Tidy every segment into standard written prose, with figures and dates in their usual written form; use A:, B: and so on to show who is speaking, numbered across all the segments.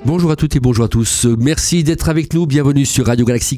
A: Bonjour à toutes et bonjour à tous. Merci d'être avec nous. Bienvenue sur Radio Galaxie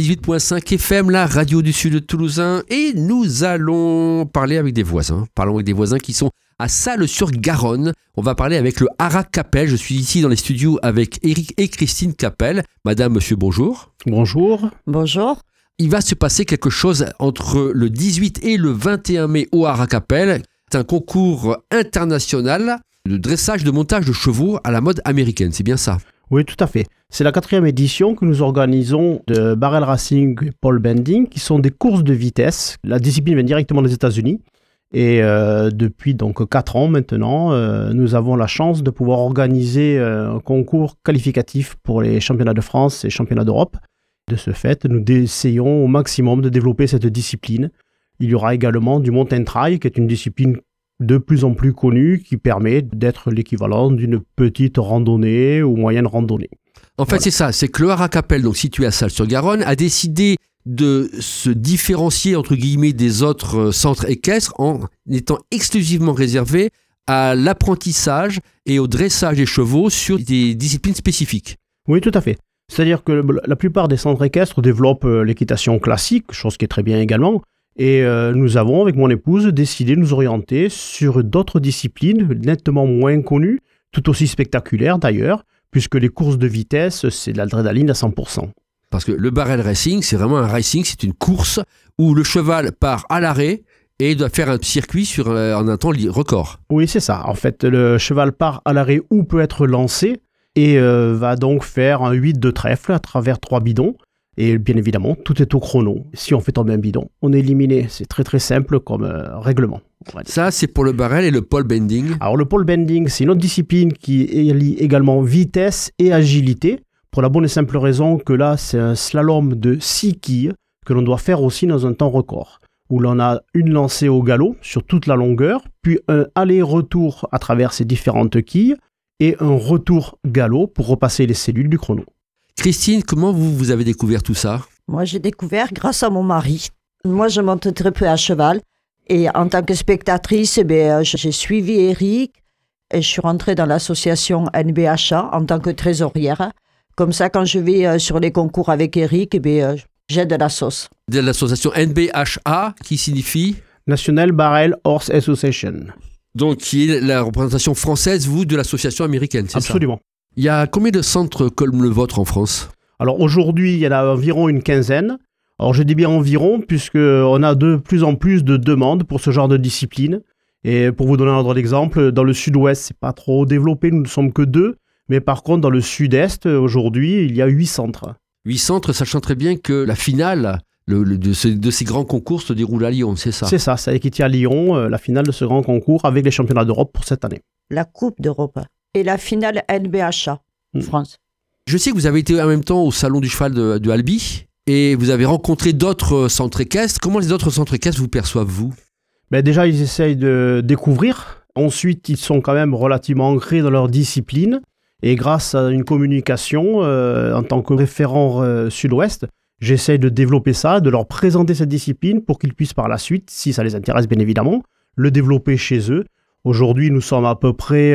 A: 98.5 FM, la radio du Sud toulousain. Et nous allons parler avec des voisins. Parlons avec des voisins qui sont à Salles-sur-Garonne. On va parler avec le Haras Capel. Je suis ici dans les studios avec Éric et Christine Capel. Madame, monsieur, bonjour.
B: Bonjour.
C: Bonjour.
A: Il va se passer quelque chose entre le 18 et le 21 mai au Haras Capel. C'est un concours international de dressage de montage de chevaux à la mode américaine, c'est bien ça?
B: Oui, tout à fait. C'est la 4e édition que nous organisons de barrel racing et pole bending, qui sont des courses de vitesse. La discipline vient directement des États-Unis. Et depuis donc 4 ans maintenant, nous avons la chance de pouvoir organiser un concours qualificatif pour les championnats de France et championnats d'Europe. De ce fait, nous essayons au maximum de développer cette discipline. Il y aura également du mountain trail, qui est une discipline de plus en plus connue, qui permet d'être l'équivalent d'une petite randonnée ou moyenne randonnée.
A: En fait, c'est ça, c'est que le Haras Capel, donc situé à Salles-sur-Garonne, a décidé de se différencier, entre guillemets, des autres centres équestres en étant exclusivement réservé à l'apprentissage et au dressage des chevaux sur des disciplines spécifiques.
B: Oui, tout à fait. C'est-à-dire que la plupart des centres équestres développent l'équitation classique, chose qui est très bien également. Et nous avons, avec mon épouse, décidé de nous orienter sur d'autres disciplines nettement moins connues, tout aussi spectaculaires d'ailleurs, puisque les courses de vitesse, c'est de l'adrénaline à 100%.
A: Parce que le barrel racing, c'est vraiment un racing, c'est une course où le cheval part à l'arrêt et doit faire un circuit en un temps record.
B: Oui, c'est ça. En fait, le cheval part à l'arrêt ou peut être lancé et va donc faire un 8 de trèfle à travers 3 bidons. Et bien évidemment, tout est au chrono. Si on fait tomber un bidon, on est éliminé. C'est très très simple comme règlement.
A: Ça, c'est pour le barrel et le pole bending.
B: Alors le pole bending, c'est une autre discipline qui lie également vitesse et agilité. Pour la bonne et simple raison que là, c'est un slalom de 6 quilles que l'on doit faire aussi dans un temps record. Où l'on a une lancée au galop sur toute la longueur, puis un aller-retour à travers ces différentes quilles et un retour galop pour repasser les cellules du chrono.
A: Christine, comment vous avez découvert tout ça?
C: Moi, j'ai découvert grâce à mon mari. Moi, je monte très peu à cheval. Et en tant que spectatrice, j'ai suivi Éric et je suis rentrée dans l'association NBHA en tant que trésorière. Comme ça, quand je vais sur les concours avec Éric, j'ai de la sauce.
A: De l'association NBHA, qui signifie?
B: National Barrel Horse Association.
A: Donc, qui est la représentation française, vous, de l'association américaine, c'est ça?
B: Absolument.
A: Il y a combien de centres comme le vôtre en France?
B: Alors aujourd'hui, il y en a environ une quinzaine. Alors je dis bien environ, puisqu'on a de plus en plus de demandes pour ce genre de discipline. Et pour vous donner un ordre d'exemple, dans le sud-ouest, c'est pas trop développé, nous ne sommes que 2. Mais par contre, dans le sud-est, aujourd'hui, il y a 8 centres.
A: 8 centres, sachant très bien que la finale de ces grands concours se déroule à Lyon, c'est ça?
B: C'est ça, c'est qui à Lyon, la finale de ce grand concours avec les championnats d'Europe pour cette année.
C: La Coupe d'Europe. Et la finale NBHA, France.
A: Je sais que vous avez été en même temps au Salon du Cheval de Albi et vous avez rencontré d'autres centres équestres. Comment les autres centres équestres vous perçoivent-vous?
B: Déjà, ils essayent de découvrir. Ensuite, ils sont quand même relativement ancrés dans leur discipline. Et grâce à une communication, en tant que référent sud-ouest, j'essaye de développer ça, de leur présenter cette discipline pour qu'ils puissent par la suite, si ça les intéresse bien évidemment, le développer chez eux. Aujourd'hui, nous sommes à peu près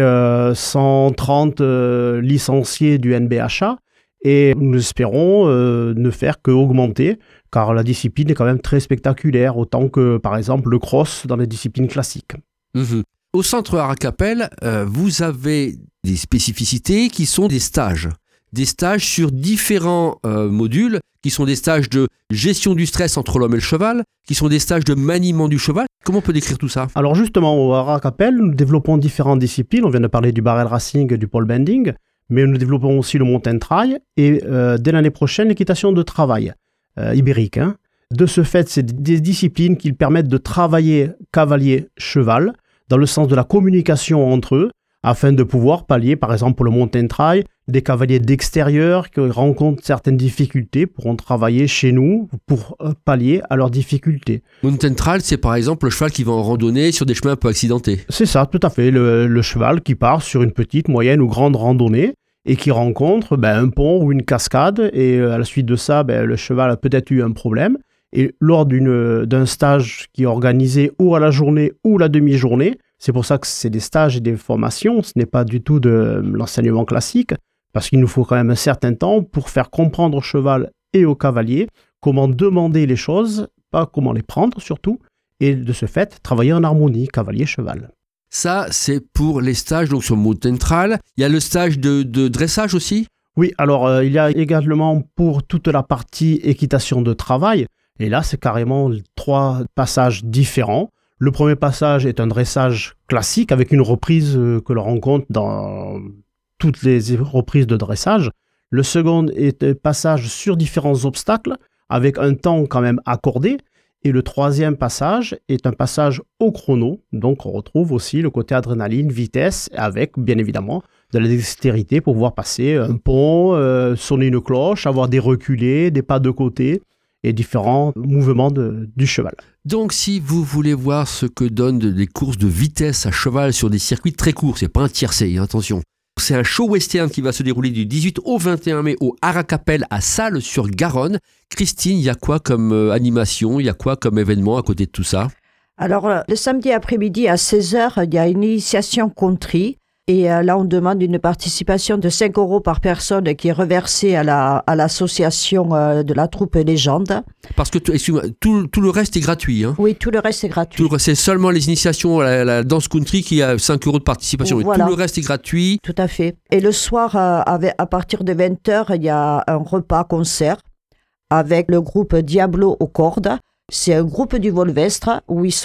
B: 130 licenciés du NBHA et nous espérons ne faire qu'augmenter car la discipline est quand même très spectaculaire, autant que par exemple le cross dans les disciplines classiques.
A: Mmh. Au centre Haras Capel, vous avez des spécificités qui sont des stages. Des stages sur différents modules, qui sont des stages de gestion du stress entre l'homme et le cheval, qui sont des stages de maniement du cheval. Comment on peut décrire tout ça?
B: Alors justement, au Haras Capel, nous développons différentes disciplines. On vient de parler du barrel racing et du pole bending, mais nous développons aussi le mountain trail et dès l'année prochaine, l'équitation de travail ibérique. De ce fait, c'est des disciplines qui permettent de travailler cavalier-cheval dans le sens de la communication entre eux, afin de pouvoir pallier, par exemple pour le mountain trail, des cavaliers d'extérieur qui rencontrent certaines difficultés pourront travailler chez nous pour pallier à leurs difficultés.
A: Mountain trail, c'est par exemple le cheval qui va en randonnée sur des chemins un peu accidentés.
B: C'est ça, tout à fait. Le cheval qui part sur une petite, moyenne ou grande randonnée et qui rencontre un pont ou une cascade et à la suite de ça, le cheval a peut-être eu un problème. Et lors d'un stage qui est organisé ou à la journée ou la demi-journée, c'est pour ça que c'est des stages et des formations, ce n'est pas du tout de l'enseignement classique, parce qu'il nous faut quand même un certain temps pour faire comprendre au cheval et au cavalier comment demander les choses, pas comment les prendre surtout, et de ce fait, travailler en harmonie, cavalier-cheval.
A: Ça, c'est pour les stages donc sur Mountain Trail. Il y a le stage de dressage aussi.
B: Oui, alors il y a également pour toute la partie équitation de travail, et là c'est carrément 3 passages différents. Le premier passage est un dressage classique avec une reprise que l'on rencontre dans toutes les reprises de dressage. Le second est un passage sur différents obstacles avec un temps quand même accordé. Et le troisième passage est un passage au chrono, donc on retrouve aussi le côté adrénaline, vitesse, avec bien évidemment de la dextérité pour pouvoir passer un pont, sonner une cloche, avoir des reculés, des pas de côté et différents mouvements du cheval.
A: Donc si vous voulez voir ce que donnent des courses de vitesse à cheval sur des circuits très courts, c'est pas un tiercé, attention. C'est un show western qui va se dérouler du 18 au 21 mai au Aracapelle à Salles-sur-Garonne. Christine, il y a quoi comme animation, il y a quoi comme événement à côté de tout ça?
C: Alors, le samedi après-midi à 16h, il y a une initiation country. Et là, on demande une participation de 5 € par personne qui est reversée à l'association de la troupe Légende.
A: Parce que excuse-moi, tout le reste est gratuit. Hein.
C: Oui, tout le reste est gratuit.
A: C'est seulement les initiations à la danse country qui a 5 € de participation.
C: Voilà.
A: Tout le reste est gratuit.
C: Tout à fait. Et le soir, à partir de 20h, il y a un repas-concert avec le groupe Diablo aux cordes. C'est un groupe du Volvestre où il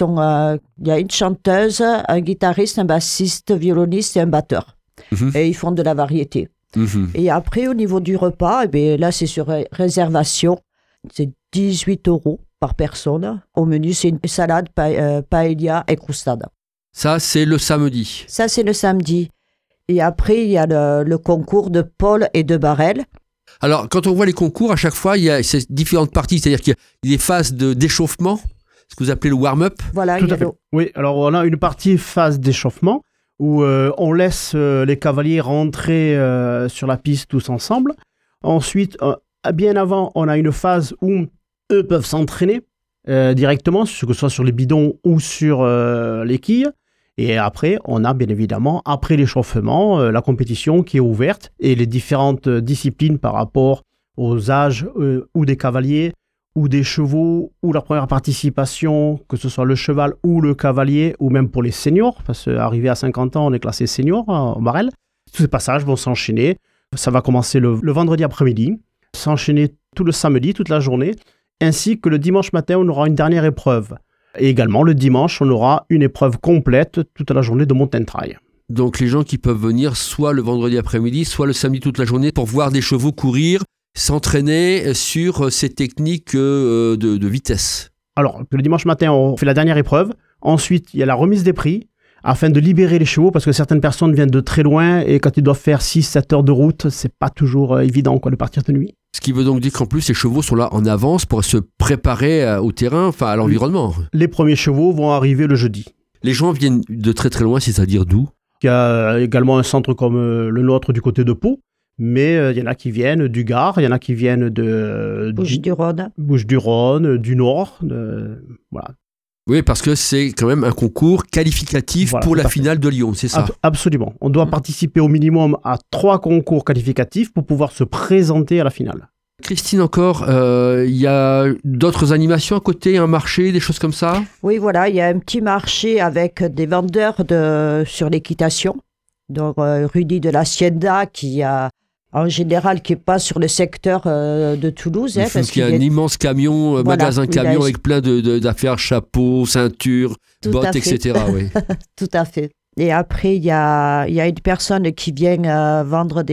C: y a une chanteuse, un guitariste, un bassiste, violoniste et un batteur. Et ils font de la variété. Et après, au niveau du repas, là, c'est sur réservation. C'est 18 € par personne. Au menu, c'est une salade, paella et croustade.
A: Ça, c'est le samedi.
C: Ça, c'est le samedi. Et après, il y a le concours de pole et de barrel.
A: Alors, quand on voit les concours, à chaque fois, il y a ces différentes parties, c'est-à-dire qu'il y a des phases d'échauffement, ce que vous appelez le warm-up.
C: Voilà,
B: tout à fait. Oui, alors on a une partie phase d'échauffement où on laisse les cavaliers rentrer sur la piste tous ensemble. Ensuite, bien avant, on a une phase où eux peuvent s'entraîner directement, que ce soit sur les bidons ou sur les quilles. Et après, on a bien évidemment, après l'échauffement, la compétition qui est ouverte et les différentes disciplines par rapport aux âges ou des cavaliers ou des chevaux ou leur première participation, que ce soit le cheval ou le cavalier ou même pour les seniors, parce qu'arrivé à 50 ans, on est classé senior en barrel. Tous ces passages vont s'enchaîner. Ça va commencer le vendredi après-midi, s'enchaîner tout le samedi, toute la journée, ainsi que le dimanche matin, on aura une dernière épreuve. Et également, le dimanche, on aura une épreuve complète toute la journée de Mountain Trail.
A: Donc, les gens qui peuvent venir soit le vendredi après-midi, soit le samedi toute la journée pour voir des chevaux courir, s'entraîner sur ces techniques de vitesse.
B: Alors, le dimanche matin, on fait la dernière épreuve. Ensuite, il y a la remise des prix afin de libérer les chevaux parce que certaines personnes viennent de très loin et quand ils doivent faire 6-7 heures de route, c'est pas toujours évident de partir de nuit.
A: Ce qui veut donc dire qu'en plus, les chevaux sont là en avance pour se préparer au terrain, enfin à l'environnement.
B: Les premiers chevaux vont arriver le jeudi.
A: Les gens viennent de très très loin, c'est-à-dire d'où?
B: Il y a également un centre comme le nôtre du côté de Pau, mais il y en a qui viennent du Gard, il y en a qui viennent de Bouches-du-Rhône, du Nord, voilà.
A: Oui, parce que c'est quand même un concours qualificatif voilà, pour la finale de Lyon, c'est ça?
B: Absolument. On doit participer au minimum à 3 concours qualificatifs pour pouvoir se présenter à la finale.
A: Christine, encore, il y a d'autres animations à côté, un marché, des choses comme ça?
C: Oui, voilà, il y a un petit marché avec des vendeurs sur l'équitation. Donc, Rudy de l'Hacienda qui a... En général, qui n'est pas sur le secteur de Toulouse.
A: Parce qu'il y a un immense camion, voilà, magasin camion avec plein d'affaires, chapeaux, ceintures, bottes, etc. Oui.
C: Tout à fait. Et après, il y a une personne qui vient vendre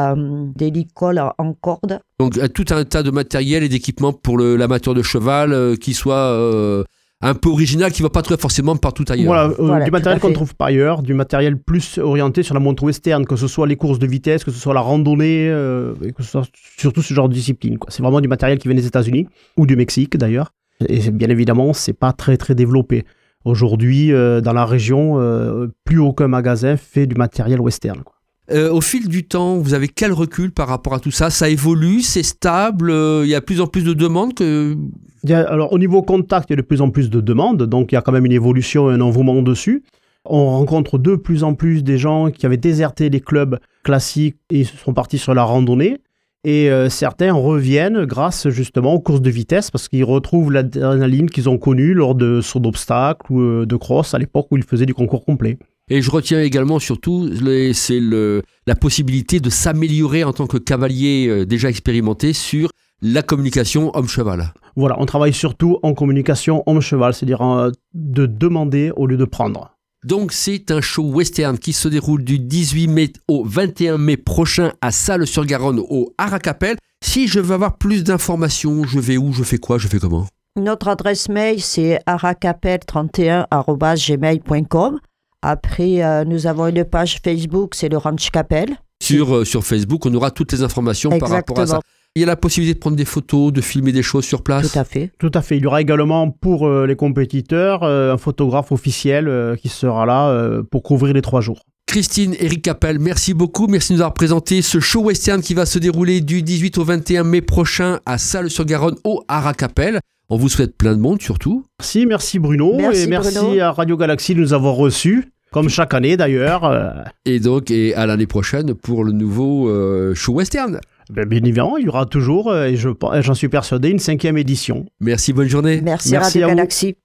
C: des licoles en corde.
A: Donc, tout un tas de matériel et d'équipements pour l'amateur de cheval qui soit... un peu original qui ne va pas trouver forcément partout ailleurs.
B: Voilà, du matériel qu'on ne trouve pas ailleurs, du matériel plus orienté sur la montre western, que ce soit les courses de vitesse, que ce soit la randonnée, et que ce soit surtout ce genre de discipline. C'est vraiment du matériel qui vient des États-Unis, ou du Mexique d'ailleurs. Et bien évidemment, ce n'est pas très très développé. Aujourd'hui, dans la région, plus aucun magasin fait du matériel western.
A: Au fil du temps, vous avez quel recul par rapport à tout ça? Ça évolue, c'est stable, il y a de plus en plus de demandes
B: Alors, au niveau contact, il y a de plus en plus de demandes, donc il y a quand même une évolution et un engouement dessus. On rencontre de plus en plus des gens qui avaient déserté les clubs classiques et sont partis sur la randonnée. Et certains reviennent grâce justement aux courses de vitesse parce qu'ils retrouvent l'adrénaline qu'ils ont connue lors de sauts d'obstacles ou de cross à l'époque où ils faisaient du concours complet.
A: Et je retiens également surtout, c'est la possibilité de s'améliorer en tant que cavalier déjà expérimenté sur la communication homme-cheval.
B: Voilà, on travaille surtout en communication homme-cheval, c'est-à-dire de demander au lieu de prendre.
A: Donc c'est un show western qui se déroule du 18 mai au 21 mai prochain à Salles-sur-Garonne au Aracapelle. Si je veux avoir plus d'informations, je vais où, je fais quoi, je fais comment ?
C: Notre adresse mail, c'est aracapelle31@gmail.com. Après, nous avons une page Facebook, c'est le Ranch Capelle.
A: Sur Facebook, on aura toutes les informations par rapport à ça. Il y a la possibilité de prendre des photos, de filmer des choses sur place.
C: Tout à fait.
B: Tout à fait. Il y aura également pour les compétiteurs un photographe officiel qui sera là pour couvrir les 3 jours.
A: Christine, Eric Capel, merci beaucoup. Merci de nous avoir présenté ce show western qui va se dérouler du 18 au 21 mai prochain à Salles-sur-Garonne au Aracapelle. On vous souhaite plein de monde surtout.
B: Merci Bruno. Merci Bruno. À Radio Galaxy de nous avoir reçus, comme chaque année d'ailleurs.
A: Et à l'année prochaine pour le nouveau show western.
B: Bien évidemment, il y aura toujours, et j'en suis persuadé, une 5e édition.
A: Merci, bonne journée.
C: Merci Radio Galaxy.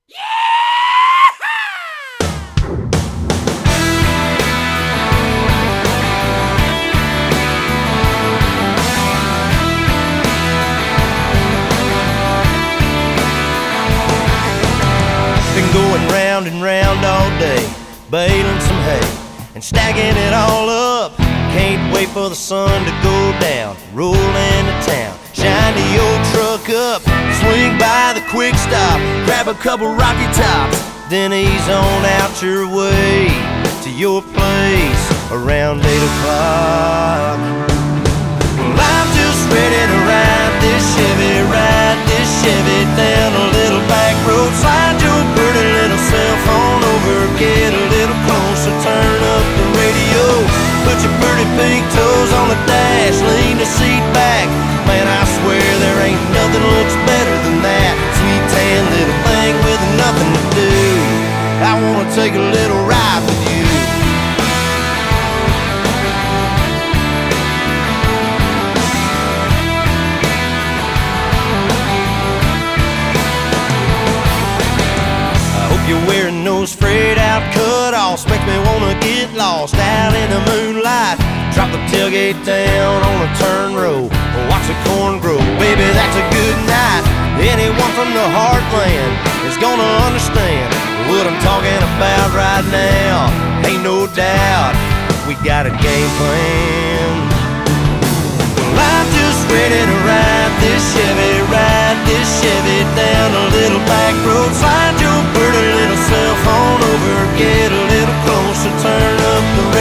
D: Been going round and round all day, baling some hay and stacking it all up. Can't wait for the sun to go down, roll into town, shine the old truck up, swing by the quick stop, grab a couple Rocky Tops, then ease on out your way to your place around 8 o'clock. Well, I'm just ready to ride this Chevy down a little back road. Slide your pretty little cell phone over, get a little closer, turn up the radio. Put your pretty pink toes on the dash, lean the seat back. Man, I swear there ain't nothing looks better than that sweet tan little thing with nothing to do. I wanna take a little ride with you. You're wearing those frayed out cut-offs, make me wanna get lost out in the moonlight. Drop the tailgate down on a turn row, watch the corn grow. Baby, that's a good night. Anyone from the heartland is gonna understand what I'm talking about right now. Ain't no doubt, we got a game plan. Well, I'm just ready to ride this Chevy down a little back road. Slide your pretty little cell phone over, get a little closer, turn up the